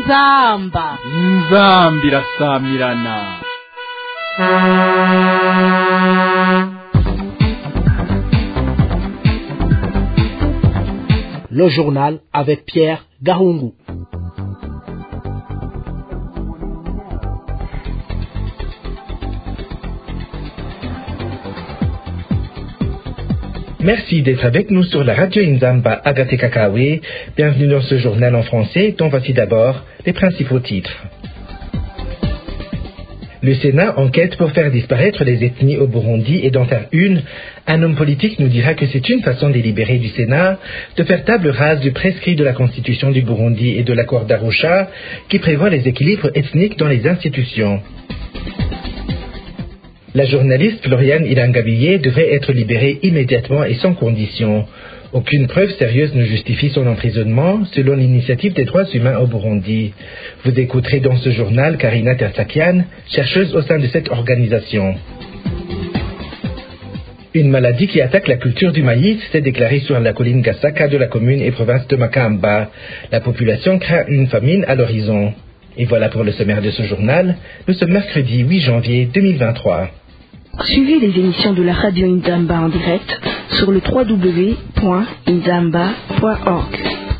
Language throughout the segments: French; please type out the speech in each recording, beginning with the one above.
inzamba irasamirana. Le journal avec Pierre Gahungu. Merci d'être avec nous sur la radio Inzamba Agate Kakawe. Bienvenue dans ce journal en français dont voici d'abord les principaux titres. Le Sénat enquête pour faire disparaître les ethnies au Burundi et d'en faire une. Un homme politique nous dira que c'est une façon délibérée du Sénat de faire table rase du prescrit de la Constitution du Burundi et de l'accord d'Arusha qui prévoit les équilibres ethniques dans les institutions. La journaliste Floriane Ilangabillé devrait être libérée immédiatement et sans condition. Aucune preuve sérieuse ne justifie son emprisonnement, selon l'initiative des droits humains au Burundi. Vous écouterez dans ce journal Karina Tersakian, chercheuse au sein de cette organisation. Une maladie qui attaque la culture du maïs s'est déclarée sur la colline Gasaka de la commune et province de Makamba. La population craint une famine à l'horizon. Et voilà pour le sommaire de ce journal. Nous sommes mercredi 8 janvier 2023. Suivez les émissions de la radio Inzamba en direct sur le www.inzamba.org.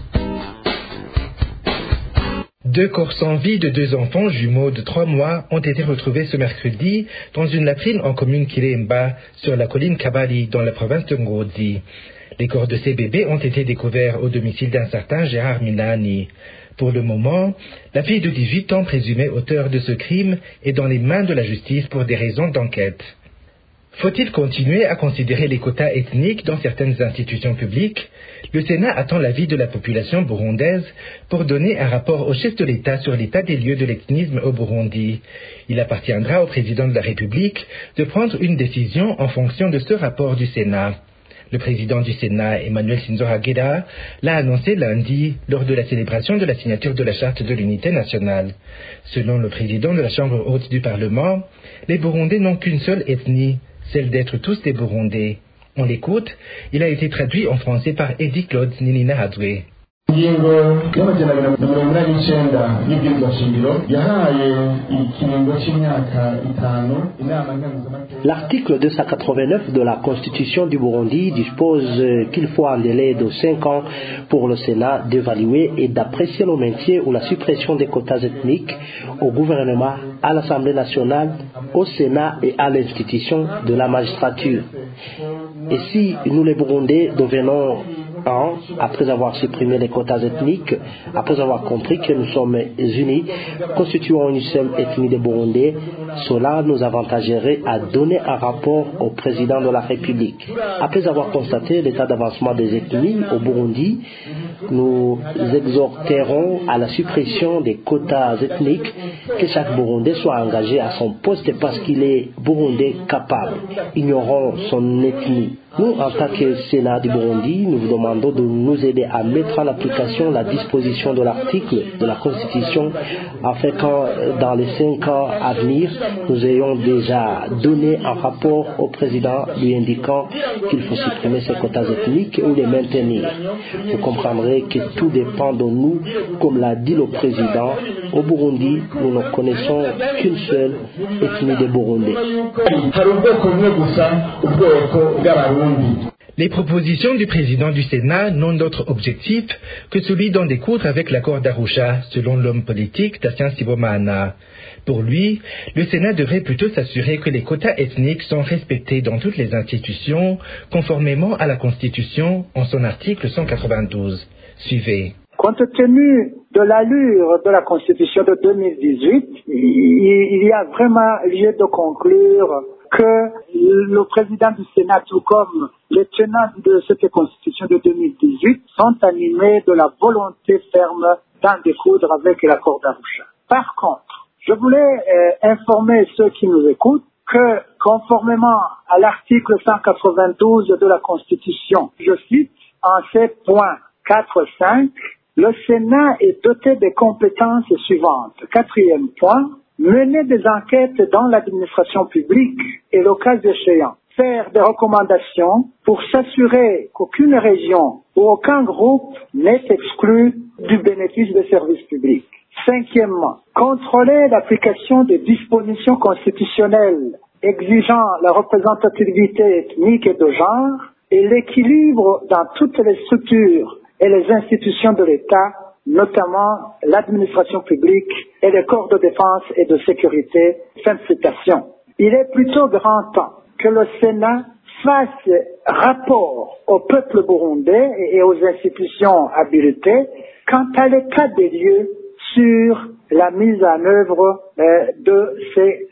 Deux corps sans vie de deux enfants jumeaux de 3 mois ont été retrouvés ce mercredi dans une latrine en commune Kiremba sur la colline Kabali dans la province de Ngozi. Les corps de ces bébés ont été découverts au domicile d'un certain Gérard Minani. Pour le moment, la fille de 18 ans présumée auteure de ce crime est dans les mains de la justice pour des raisons d'enquête. Faut-il continuer à considérer les quotas ethniques dans certaines institutions publiques? Le Sénat attend l'avis de la population burundaise pour donner un rapport au chef de l'État sur l'état des lieux de l'ethnisme au Burundi. Il appartiendra au président de la République de prendre une décision en fonction de ce rapport du Sénat. Le président du Sénat, Emmanuel Sinzohagera, l'a annoncé lundi lors de la célébration de la signature de la Charte de l'Unité nationale. Selon le président de la Chambre haute du Parlement, les Burundais n'ont qu'une seule ethnie, celle d'être tous des Burundais. On l'écoute, il a été traduit en français par Eddie Claude Ninina Hadwe. L'article 289 de la Constitution du Burundi dispose qu'il faut un délai de 5 ans pour le Sénat d'évaluer et d'apprécier le maintien ou la suppression des quotas ethniques au gouvernement, à l'Assemblée nationale, au Sénat et à l'institution de la magistrature. Et si nous les Burundais devenons après avoir supprimé les quotas ethniques, après avoir compris que nous sommes unis, constituant une seule ethnie des Burundais, cela nous avantagerait à donner un rapport au président de la République. Après avoir constaté l'état d'avancement des ethnies au Burundi, nous exhorterons à la suppression des quotas ethniques, que chaque Burundais soit engagé à son poste parce qu'il est Burundais capable, ignorant son ethnie. Nous, en tant que Sénat du Burundi, nous vous demandons de nous aider à mettre en application la disposition de l'article de la Constitution afin que dans les 5 ans à venir, nous ayons déjà donné un rapport au président lui indiquant qu'il faut supprimer ces quotas ethniques ou les maintenir. Vous comprendrez que tout dépend de nous, comme l'a dit le président. Au Burundi, nous ne connaissons qu'une seule ethnie des Burundais. Les propositions du président du Sénat n'ont d'autre objectif que celui d'en découdre avec l'accord d'Arusha, selon l'homme politique Tassian Sibomana. Pour lui, le Sénat devrait plutôt s'assurer que les quotas ethniques sont respectés dans toutes les institutions, conformément à la Constitution en son article 192. Suivez. Compte tenu de l'allure de la Constitution de 2018, il y a vraiment lieu de conclure que le président du Sénat, tout comme les tenants de cette Constitution de 2018, sont animés de la volonté ferme d'en découdre avec l'accord d'Arusha. Par contre, je voulais informer ceux qui nous écoutent que, conformément à l'article 192 de la Constitution, je cite, en ces points 4-5, le Sénat est doté des compétences suivantes. 4e point, mener des enquêtes dans l'administration publique et le cas échéant, faire des recommandations pour s'assurer qu'aucune région ou aucun groupe n'est exclu du bénéfice des services publics. Cinquièmement, contrôler l'application des dispositions constitutionnelles exigeant la représentativité ethnique et de genre et l'équilibre dans toutes les structures et les institutions de l'État, notamment l'administration publique et les corps de défense et de sécurité. Fin de citation. Il est plutôt grand temps que le Sénat fasse rapport au peuple burundais et aux institutions habilitées quant à l'état des lieux sur la mise en œuvre de ces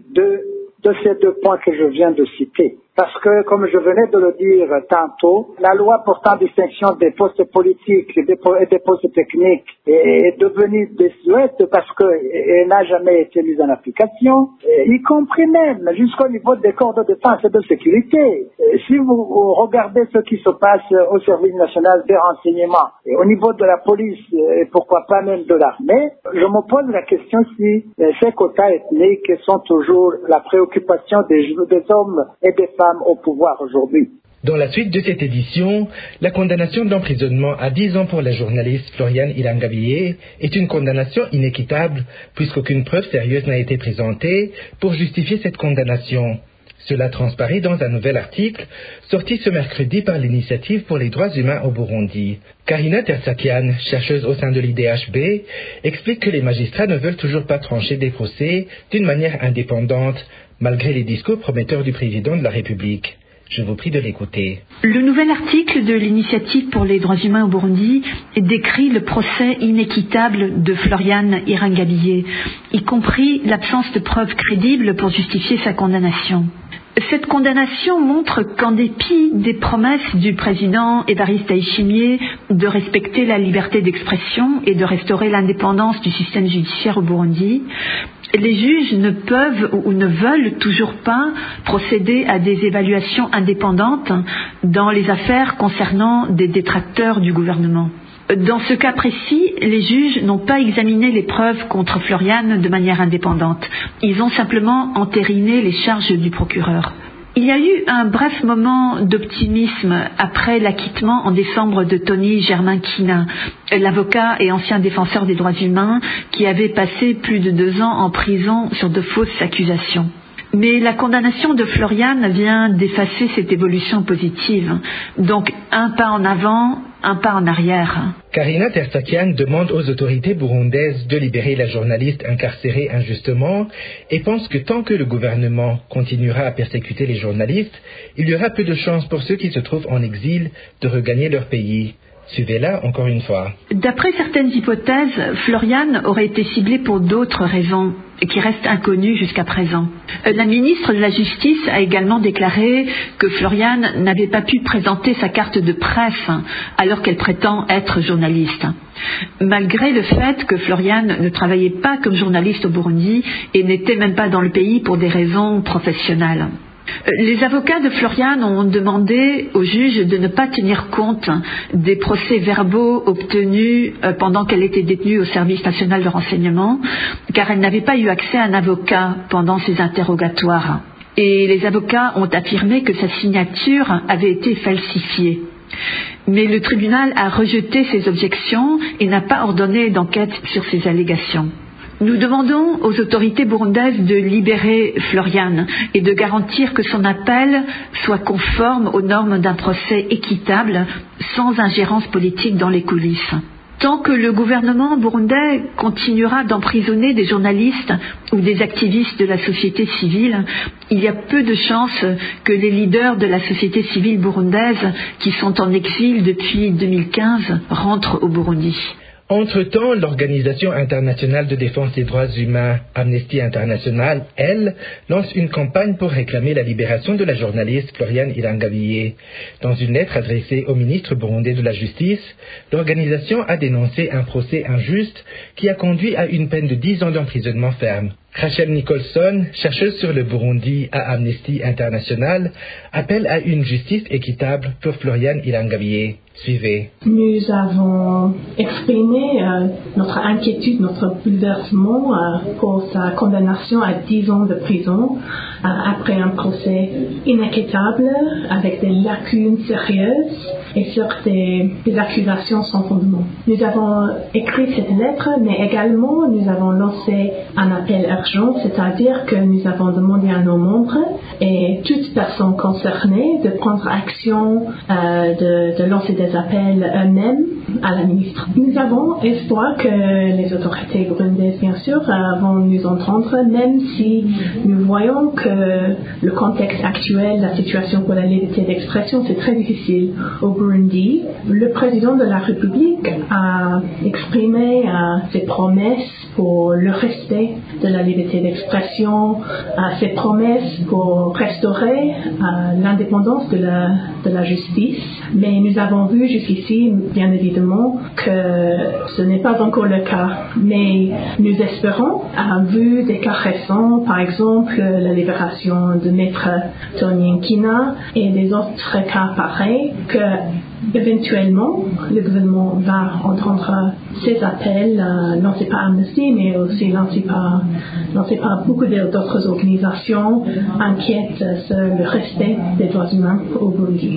deux points que je viens de citer. Parce que, comme je venais de le dire tantôt, la loi portant distinction des postes politiques et des postes techniques est devenue désuète parce qu'elle n'a jamais été mise en application, y compris même jusqu'au niveau des corps de défense et de sécurité. Si vous regardez ce qui se passe au service national des renseignements et au niveau de la police et pourquoi pas même de l'armée, je me pose la question si ces quotas ethniques sont toujours la préoccupation des hommes et des femmes au pouvoir aujourd'hui. Dans la suite de cette édition, la condamnation d'emprisonnement à 10 ans pour la journaliste Floriane Irangavie est une condamnation inéquitable puisqu'aucune preuve sérieuse n'a été présentée pour justifier cette condamnation. Cela transparaît dans un nouvel article sorti ce mercredi par l'Initiative pour les droits humains au Burundi. Karina Tersakian, chercheuse au sein de l'IDHB, explique que les magistrats ne veulent toujours pas trancher des procès d'une manière indépendante, malgré les discours prometteurs du président de la République. Je vous prie de l'écouter. Le nouvel article de l'Initiative pour les droits humains au Burundi décrit le procès inéquitable de Floriane Irangavie, y compris l'absence de preuves crédibles pour justifier sa condamnation. Cette condamnation montre qu'en dépit des promesses du président Évariste Ndayishimiye de respecter la liberté d'expression et de restaurer l'indépendance du système judiciaire au Burundi, les juges ne peuvent ou ne veulent toujours pas procéder à des évaluations indépendantes dans les affaires concernant des détracteurs du gouvernement. Dans ce cas précis, les juges n'ont pas examiné les preuves contre Floriane de manière indépendante. Ils ont simplement entériné les charges du procureur. Il y a eu un bref moment d'optimisme après l'acquittement en décembre de Tony Germain-Kina, l'avocat et ancien défenseur des droits humains qui avait passé plus de 2 ans en prison sur de fausses accusations. Mais la condamnation de Floriane vient d'effacer cette évolution positive. Donc un pas en avant, un pas en arrière. Karina Tersakian demande aux autorités burundaises de libérer la journaliste incarcérée injustement et pense que tant que le gouvernement continuera à persécuter les journalistes, il y aura peu de chances pour ceux qui se trouvent en exil de regagner leur pays. Suivez-la encore une fois. D'après certaines hypothèses, Floriane aurait été ciblée pour d'autres raisons qui restent inconnues jusqu'à présent. La ministre de la Justice a également déclaré que Floriane n'avait pas pu présenter sa carte de presse alors qu'elle prétend être journaliste. Malgré le fait que Floriane ne travaillait pas comme journaliste au Burundi et n'était même pas dans le pays pour des raisons professionnelles. Les avocats de Floriane ont demandé aux juges de ne pas tenir compte des procès-verbaux obtenus pendant qu'elle était détenue au service national de renseignement, car elle n'avait pas eu accès à un avocat pendant ses interrogatoires. Et les avocats ont affirmé que sa signature avait été falsifiée. Mais le tribunal a rejeté ces objections et n'a pas ordonné d'enquête sur ces allégations. Nous demandons aux autorités burundaises de libérer Floriane et de garantir que son appel soit conforme aux normes d'un procès équitable, sans ingérence politique dans les coulisses. Tant que le gouvernement burundais continuera d'emprisonner des journalistes ou des activistes de la société civile, il y a peu de chances que les leaders de la société civile burundaise, qui sont en exil depuis 2015, rentrent au Burundi. Entre-temps, l'Organisation internationale de défense des droits humains, Amnesty International, elle, lance une campagne pour réclamer la libération de la journaliste Floriane Irangavie. Dans une lettre adressée au ministre burundais de la Justice, l'organisation a dénoncé un procès injuste qui a conduit à une peine de 10 ans d'emprisonnement ferme. Rachel Nicholson, chercheuse sur le Burundi à Amnesty International, appelle à une justice équitable pour Florian Irangabiye. Suivez. Nous avons exprimé notre inquiétude, notre bouleversement pour sa condamnation à 10 ans de prison après un procès inéquitable avec des lacunes sérieuses et sur des accusations sans fondement. Nous avons écrit cette lettre, mais également nous avons lancé un appel urgent, c'est-à-dire que nous avons demandé à nos membres et toutes personnes concernées de prendre action, de lancer des appels eux-mêmes à la ministre. Nous avons espoir que les autorités burundaises, bien sûr, vont nous entendre, même si nous voyons que le contexte actuel, la situation pour la liberté d'expression, c'est très difficile au Burundi. Le président de la République a exprimé ses promesses pour le respect de la liberté d'expression, ses promesses pour restaurer l'indépendance de la justice. Mais nous avons vu jusqu'ici, bien évidemment, que ce n'est pas encore le cas. Mais nous espérons, vu des cas récents, par exemple la libération de Maître Tony Nkina et des autres cas pareils, que éventuellement le gouvernement va entendre ces appels lancés par Amnesty, mais aussi lancés par beaucoup d'autres organisations inquiètes sur le respect des droits humains au Burundi.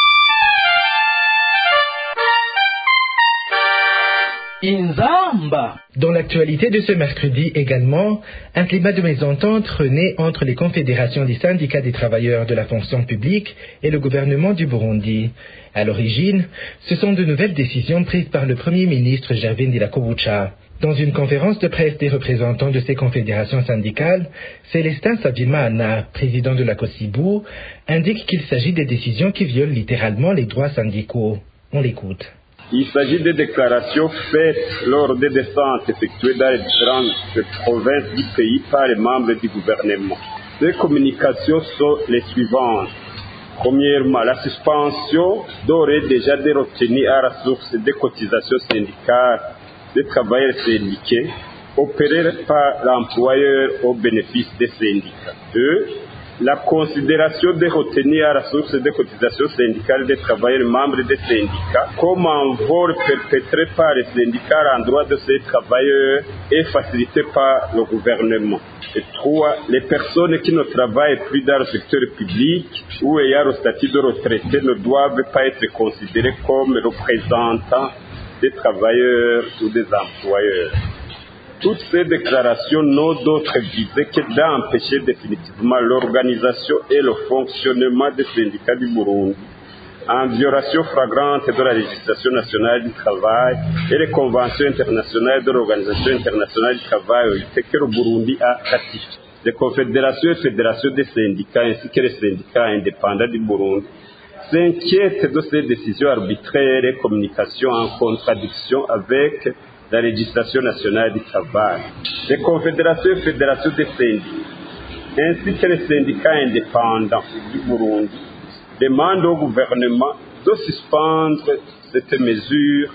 Inzamba. Dans l'actualité de ce mercredi également, un climat de mésentente renaît entre les confédérations des syndicats des travailleurs de la fonction publique et le gouvernement du Burundi. À l'origine, ce sont de nouvelles décisions prises par le Premier ministre Gervin Dirakobucha. Dans une conférence de presse des représentants de ces confédérations syndicales, Célestin Savimana, président de la COSIBU, indique qu'il s'agit des décisions qui violent littéralement les droits syndicaux. On l'écoute. Il s'agit de déclarations faites lors des descentes effectuées dans les différentes provinces du pays par les membres du gouvernement. Ces communications sont les suivantes. Premièrement, la suspension d'ores et déjà des retenues à la source des cotisations syndicales des travailleurs syndiqués opérées par l'employeur au bénéfice des syndicats. 2. La considération des retenues à la source des cotisations syndicales des travailleurs membres des syndicats comme un vol perpétré par les syndicats à l'endroit de ces travailleurs et facilité par le gouvernement. Et 3. Les personnes qui ne travaillent plus dans le secteur public ou ayant le statut de retraité ne doivent pas être considérées comme représentants des travailleurs ou des employeurs. Toutes ces déclarations n'ont d'autre visée que d'empêcher définitivement l'organisation et le fonctionnement des syndicats du Burundi, en violation flagrante de la législation nationale du travail et les conventions internationales de l'Organisation internationale du travail que le Burundi a ratifiées. Les confédérations et fédérations des syndicats ainsi que les syndicats indépendants du Burundi s'inquiètent de ces décisions arbitraires et communications en contradiction avec la législation nationale du travail. Les confédérations et fédérations des syndicats, ainsi que les syndicats indépendants du Burundi, demandent au gouvernement de suspendre cette mesure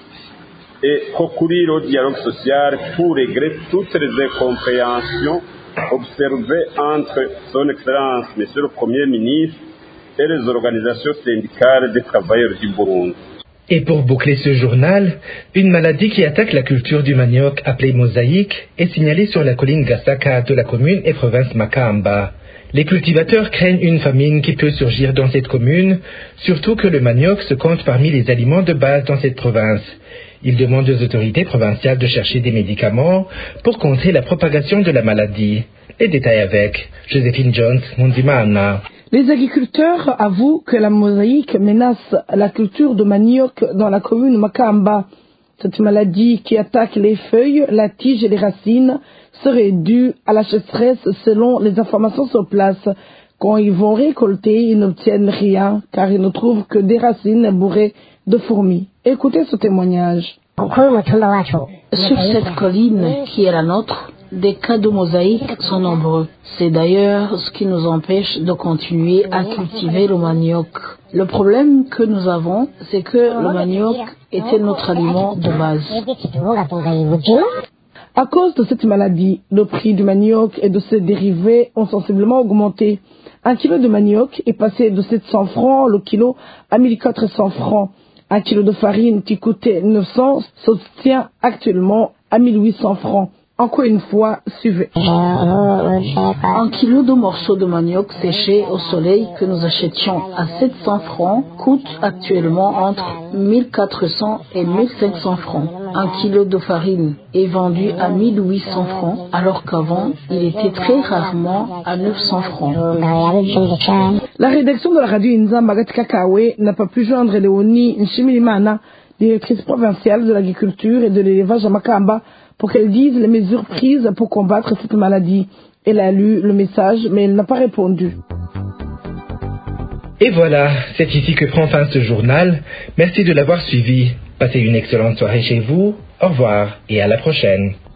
et recourir au dialogue social pour régler toutes les incompréhensions observées entre son Excellence, Monsieur le Premier ministre, et les organisations syndicales des travailleurs du Burundi. Et pour boucler ce journal, une maladie qui attaque la culture du manioc appelée mosaïque est signalée sur la colline Gasaka de la commune et province Makamba. Les cultivateurs craignent une famine qui peut surgir dans cette commune, surtout que le manioc se compte parmi les aliments de base dans cette province. Ils demandent aux autorités provinciales de chercher des médicaments pour contrer la propagation de la maladie. Les détails avec Joséphine Jones, Mundimana. Les agriculteurs avouent que la mosaïque menace la culture de manioc dans la commune Makamba. Cette maladie qui attaque les feuilles, la tige et les racines serait due à la sécheresse selon les informations sur place. Quand ils vont récolter, ils n'obtiennent rien car ils ne trouvent que des racines bourrées de fourmis. Écoutez ce témoignage. Sur cette colline qui est la nôtre, des cas de mosaïque sont nombreux. C'est d'ailleurs ce qui nous empêche de continuer à cultiver le manioc. Le problème que nous avons, c'est que le manioc était notre aliment de base. À cause de cette maladie, le prix du manioc et de ses dérivés ont sensiblement augmenté. Un kilo de manioc est passé de 700 francs le kilo à 1400 francs. Un kilo de farine qui coûtait 900 s'obtient actuellement à 1800 francs. Encore une fois, suivez. Un kilo de morceaux de manioc séché au soleil que nous achetions à 700 francs coûte actuellement entre 1400 et 1500 francs. Un kilo de farine est vendu à 1800 francs, alors qu'avant, il était très rarement à 900 francs. La rédaction de la radio Inzamba Kakawe n'a pas pu joindre Léonie Nshimirimana, directrice provinciale de l'agriculture et de l'élevage à Makamba, pour qu'elle dise les mesures prises pour combattre cette maladie. Elle a lu le message, mais elle n'a pas répondu. Et voilà, c'est ici que prend fin ce journal. Merci de l'avoir suivi. Passez une excellente soirée chez vous. Au revoir et à la prochaine.